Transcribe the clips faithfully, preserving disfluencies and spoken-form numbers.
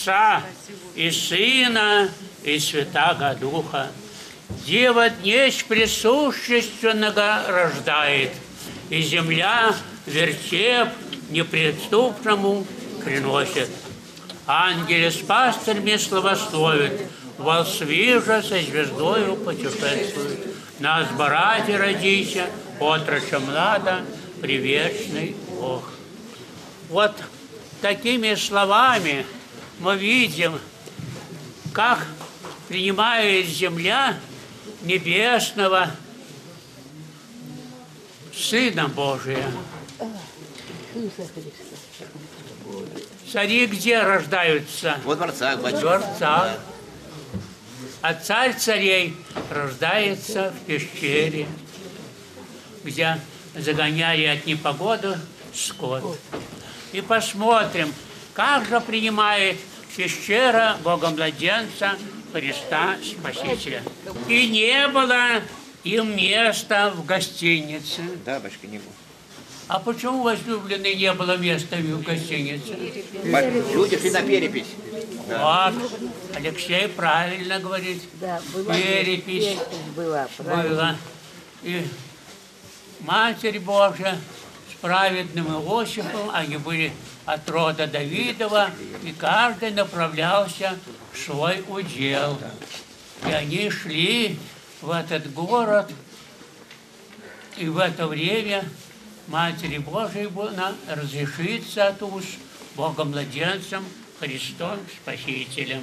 Отца и Сына и Святаго Духа. Дева днесь присущестью награждает, и земля вертеп неприступному приносит. Ангели с пастырьми славословят, волсвижа со звездою путешествует. Нас, братья, родися, отроча млада, привечный Бог. Вот такими словами мы видим, как принимает земля небесного Сына Божия. Цари где рождаются? Во дворцах, в дворцах. А царь царей рождается в пещере, где загоняли от непогоды скот. И посмотрим, как же принимает пещера Бога-младенца Христа Спасителя. И не было им места в гостинице. Да, башка, не было. А почему, возлюбленный, не было места в гостинице? Люди шли на перепись. Да. Вот, Алексей правильно говорит. Да, была перепись была, была. И Матерь Божия с праведным Иосифом, они были от рода Давидова, и каждый направлялся в свой удел. И они шли в этот город, и в это время Матери Божией было разрешиться от уж Богом-младенцем Христом Спасителем.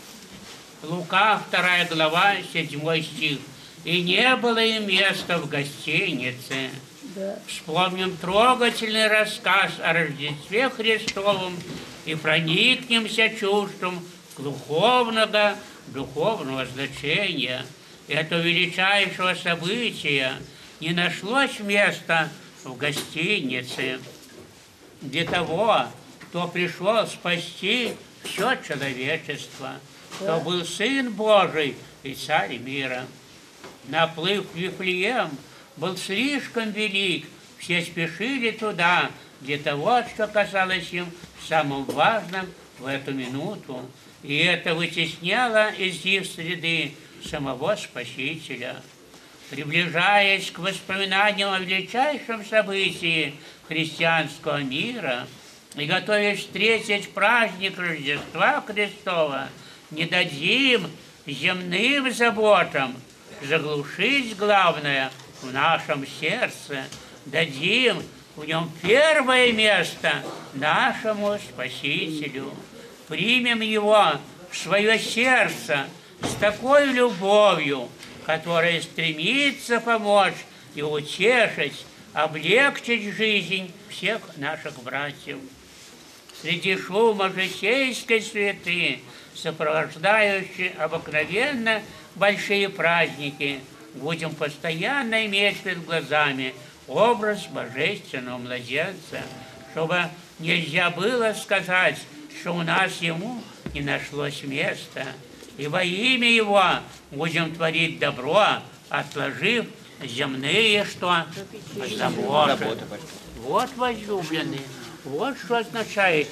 Лука, вторая глава, седьмой стих. И не было им места в гостинице. Да. Вспомним трогательный рассказ о Рождестве Христовом и проникнемся чувством духовного, духовного значения этого величайшего события. Не нашлось места в гостинице для того, кто пришел спасти все человечество, кто был Сын Божий и Царь мира. Наплыв в Вифлеем был слишком велик, все спешили туда для того, что казалось им самым важным в эту минуту, и это вытесняло из их среды самого Спасителя. Приближаясь к воспоминаниям о величайшем событии христианского мира и готовясь встретить праздник Рождества Христова, не дадим земным заботам заглушить главное в нашем сердце, дадим в нем первое место нашему Спасителю. Примем его в свое сердце с такой любовью, которая стремится помочь и утешить, облегчить жизнь всех наших братьев. Среди шума житейской суеты, сопровождающей обыкновенно большие праздники, будем постоянно иметь перед глазами образ божественного младенца, чтобы нельзя было сказать, что у нас ему не нашлось места. И во имя его будем творить добро, отложив земные что? Заботы. Вот, возлюбленные, вот что означает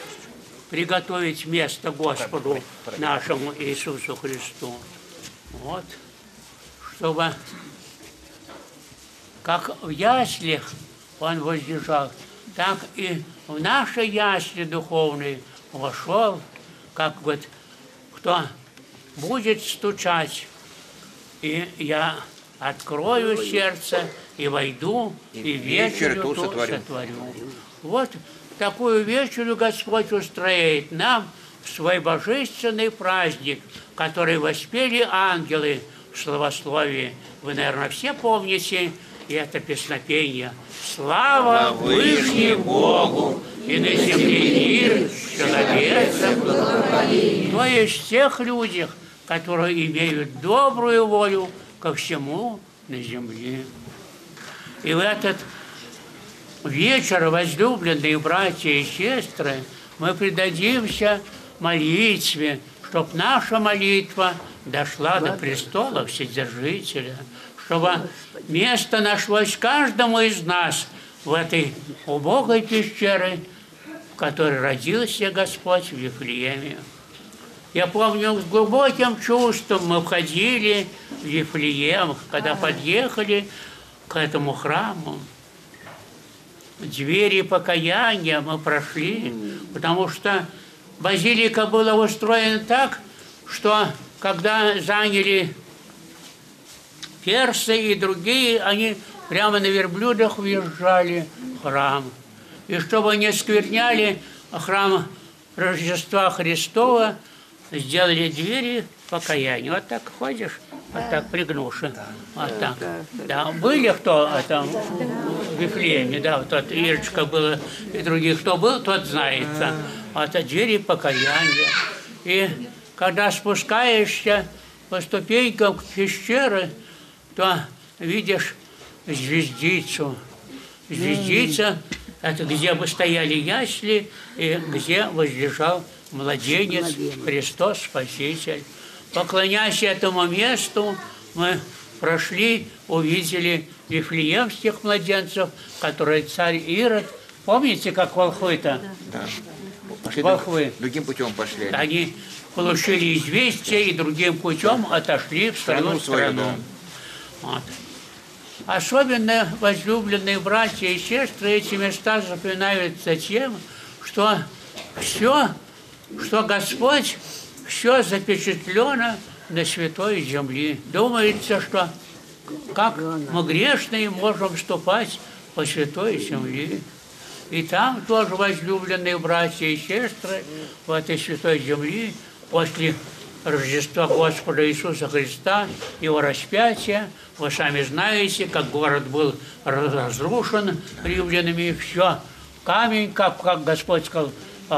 приготовить место Господу нашему Иисусу Христу. Вот, чтобы как в яслях Он возлежал, так и в наши ясли духовные вошел, как вот кто будет стучать, и я открою сердце, и войду, и, и вечерю тут сотворю. сотворю. Вот такую вечерю Господь устроит нам в свой божественный праздник, который воспели ангелы в славословии. Вы, наверное, все помните это песнопение. Слава Вышнему Богу, и на земле мир человеком благоволит. То есть тех людях, которые имеют добрую волю ко всему на земле. И в этот вечер, возлюбленные братья и сестры, мы предадимся молитве, чтобы наша молитва дошла до престола Вседержителя, чтобы место нашлось каждому из нас в этой убогой пещере, который родился Господь в Вифлееме. Я помню, с глубоким чувством мы входили в Вифлеем, когда подъехали к этому храму. Двери покаяния мы прошли, потому что базилика была устроена так, что когда заняли персы и другие, они прямо на верблюдах въезжали в храм. И чтобы не скверняли храм Рождества Христова, сделали двери покаяния. Вот так ходишь, вот так пригнувши. Вот так. Да. Были кто там в Вифлееме, да, вот тот Ирочка была и других, кто был, тот знается. Это двери покаяния. И когда спускаешься по ступенькам к пещере, то видишь звездицу. Звездица – это где бы стояли ясли и где возлежал младенец Христос Спаситель. Поклоняясь этому месту, мы прошли, увидели вифлеемских младенцев, которые царь Ирод. Помните, как волхвы-то? Да. Пошли волхвы. Другим путем пошли. Они получили известие и другим путем отошли в свою страну. Да. Вот. Особенно, возлюбленные братья и сестры, эти места запоминаются тем, что все, что Господь, все запечатлено на святой земле. Думается, что как мы грешные можем ступать по святой земле. И там тоже, возлюбленные братья и сестры, в этой святой земле, после Рождества Господа Иисуса Христа, Его распятия, вы сами знаете, как город был разрушен римлянами, все, камень, как, как Господь сказал,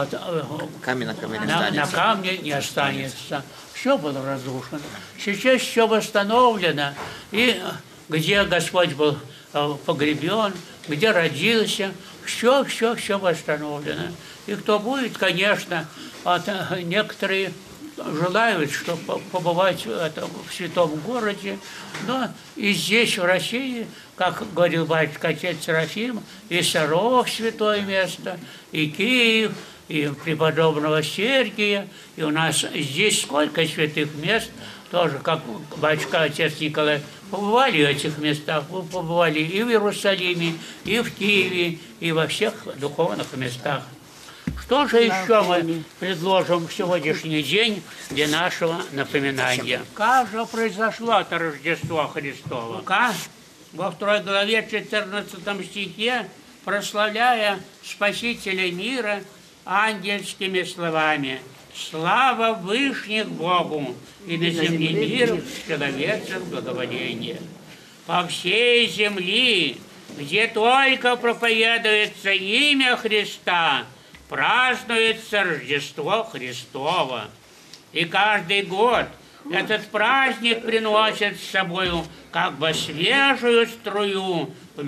камень на камне не на, останется. на камне не останется. Все было разрушено. Сейчас все восстановлено, и где Господь был погребен, где родился, все, все, все восстановлено. И кто будет, конечно, от, некоторые желают, чтобы побывать в этом в святом городе, но и здесь, в России, как говорил батюшка отец Серафим, и Саров святое место, и Киев, и преподобного Сергия, и у нас здесь сколько святых мест, тоже, как батюшка отец Николай, побывали в этих местах, вы побывали и в Иерусалиме, и в Киеве, и во всех духовных местах. Что же еще мы предложим в сегодняшний день для нашего напоминания? Как же произошло это Рождество Христово? Лука во второй главе четырнадцатом стихе, прославляя Спасителя мира ангельскими словами: «Слава Вышних Богу, и на земле мир человечек благоволение». По всей земле, где только проповедуется имя Христа, празднуется Рождество Христово. И каждый год этот праздник приносит с собой как бы свежую струю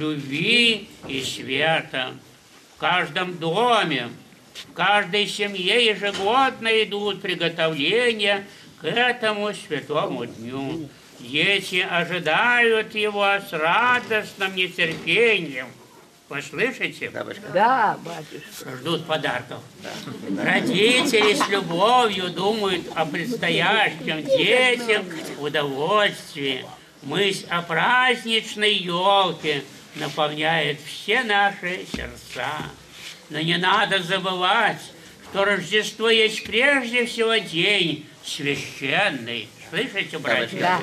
любви и света. В каждом доме, в каждой семье ежегодно идут приготовления к этому святому дню. Дети ожидают его с радостным нетерпением. Вы слышите? Да, батюшка. Ждут подарков. Да. Родители с любовью думают о предстоящем, детям удовольствии. Мысль о праздничной елке наполняет все наши сердца. Но не надо забывать, что Рождество есть прежде всего день священный. Слышите, братья? Да.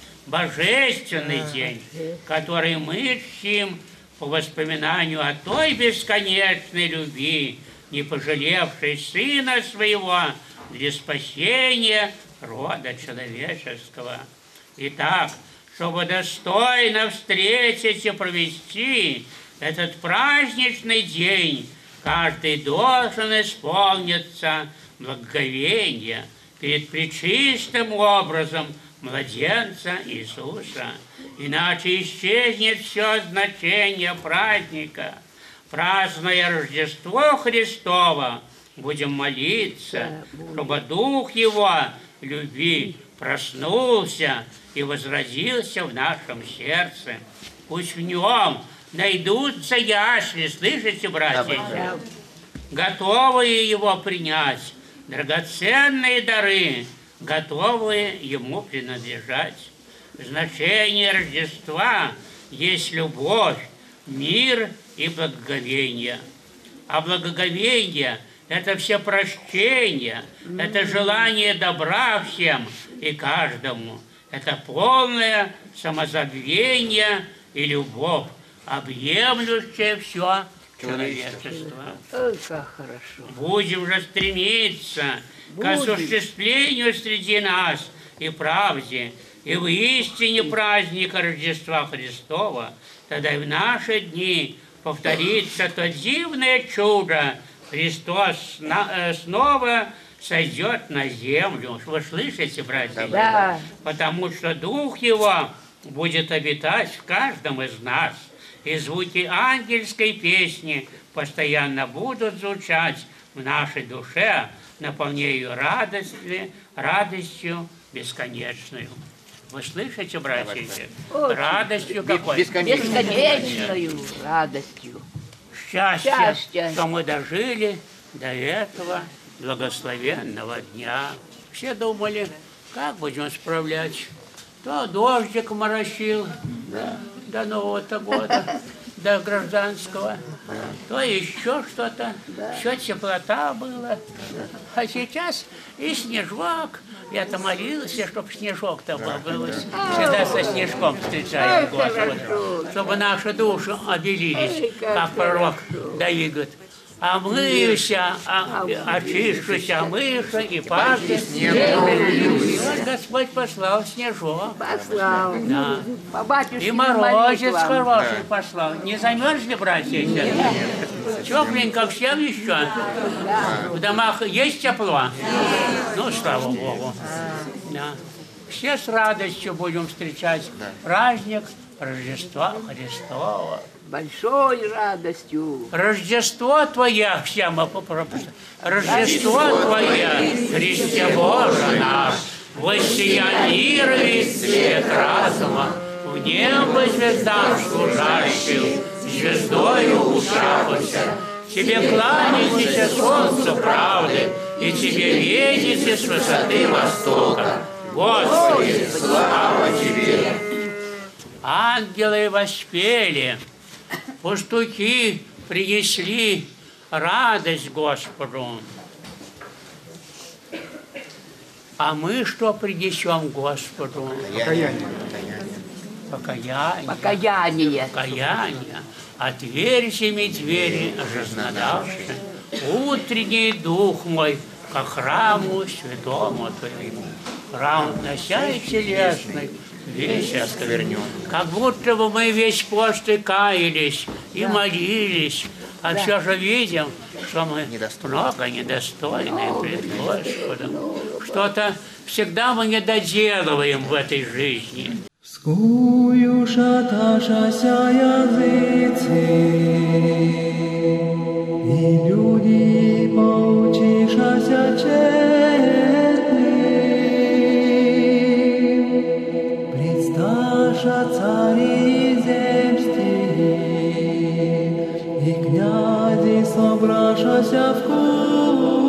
Божественный день, который мы чтим по воспоминанию о той бесконечной любви, не пожалевшей Сына Своего для спасения рода человеческого. Итак, чтобы достойно встретить и провести этот праздничный день, каждый должен исполниться благоговения перед пречистым образом младенца Иисуса. Иначе исчезнет все значение праздника. Празднуя Рождество Христово, будем молиться, чтобы Дух Его любви проснулся и возродился в нашем сердце. Пусть в нем найдутся ясли, слышите, братья? готовые его принять, драгоценные дары, готовые ему принадлежать. Значение Рождества есть любовь, мир и благоговение. А благоговение – это все прощение, это желание добра всем и каждому. Это полное самозабвение и любовь, объемлющая все человечество. Ой, как хорошо. Будем же стремиться Будем. к осуществлению среди нас и правде, и в истине праздника Рождества Христова. Тогда и в наши дни повторится то дивное чудо. Христос снова сойдет на землю. Вы слышите, братья? Да. Потому что Дух Его будет обитать в каждом из нас. И звуки ангельской песни постоянно будут звучать в нашей душе, наполняя ее радостью, радостью бесконечную. Вы слышите, братья? Очень. Радостью какой? Бесконечной. Бесконечною радостью. Счастье, Счастье. что мы дожили до этого благословенного дня. Все думали, как будем справлять. То дождик моросил да, до Нового года, до гражданского, то еще что-то, еще теплота была. А сейчас и снежок. Я-то молился, чтобы снежок-то был. был. Всегда со снежком встречаем Господа, чтобы наши души обелились, как пророк Давид говорит. Омыюся, а, очищуся, омыюся и паши снегом. И вот Господь послал снежок. Послал. Да. По батюшке И морозец молитвам. хороший послал. Не замерзли, братья? Тепленько всем еще? В домах есть тепло? Ну, слава Богу. Да. Все с радостью будем встречать праздник Рождества Христова. Большой радостью. Рождество Твое, вся мы попросим. Рождество Твое, Христе Боже наш, воссия мира весь свет разума, в небо звездам служащим, звездою ушахуся. Тебе кланяйтесь солнцу правды, и Тебе видите с высоты востока. Господи, слава Тебе! Ангелы воспели, пастухи принесли радость Господу. А мы что принесем Господу? Покаяние. Покаяние. Покаяние. Покаяние. Отверзи мне двери, жизнодавшие, утренний дух мой, ко храму святому Твоему. Храм носяй телесный, весь осквернен. Как будто бы мы весь пост и каялись, и молились, а все же видим, что мы много недостойны пред Господом. Что-то всегда мы не доделываем в этой жизни. Скую шаташася языцы, и люди поучишася честны, предсташа цари земские, и князи собрашася в круг.